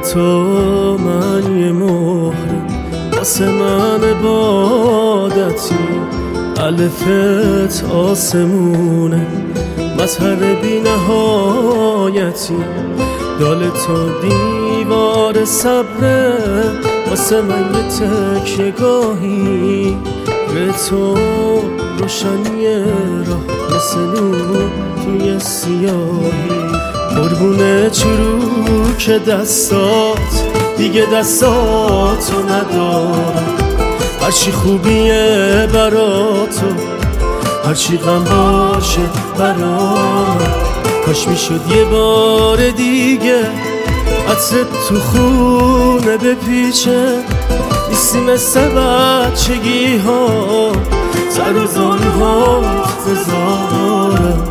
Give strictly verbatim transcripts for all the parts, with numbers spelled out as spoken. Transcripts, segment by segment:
تو من یه مهره، واسه من عبادتی، الفت آسمونه، مظهر بی نهایتی، دال تو دیوار صبره، واسه من یه تکیه گاهی، به تو روشنی راه مثل نور توی سیاهی، قربون چروک دستات دیگه دستاتو ندارم، هرچی خوبیه برا تو، هرچی غم باشه برام، کاش میشد یه بار دیگه عطرت تو خونه بپیچه، نیستی مثل بچگی ها، سر و زانوها تزارم.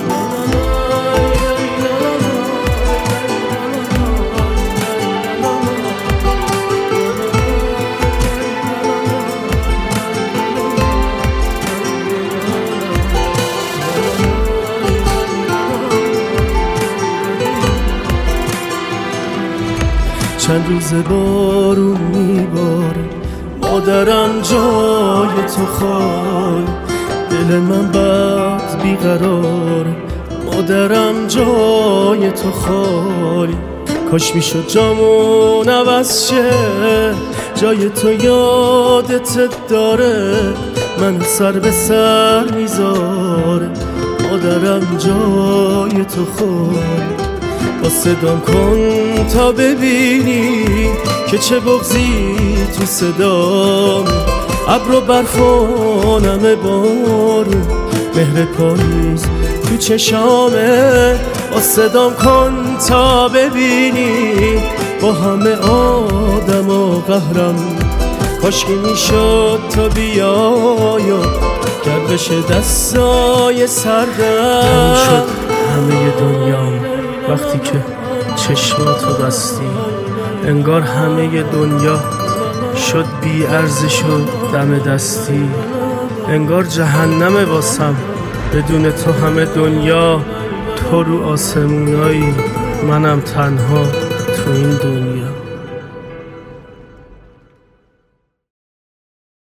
چند روز بارون میباره، مادرم جای تو خالی، دل من بد بیقراره، مادرم جای تو خالی، کاش میشد جامون عوض شه، جای تو یادت داره، من سر به سر میذاره، مادرم جای تو خالی، با صدام کن تا ببینی که چه بغضی تو صدام، ابر و برفانم بارون، مهر پاییز تو چشامه، با صدام کن تا ببینی با همه آدم و قهرم، کاش که میشد تا بیای و گردش دستای سردم، شد همه دنیام وقتی که چشماتو بستی، انگار همه دنیا شد بی ارزش و دم دستی، انگار جهنم واسم بدون تو همه دنیا، تو رو آسمونایی منم تنها تو این دنیا.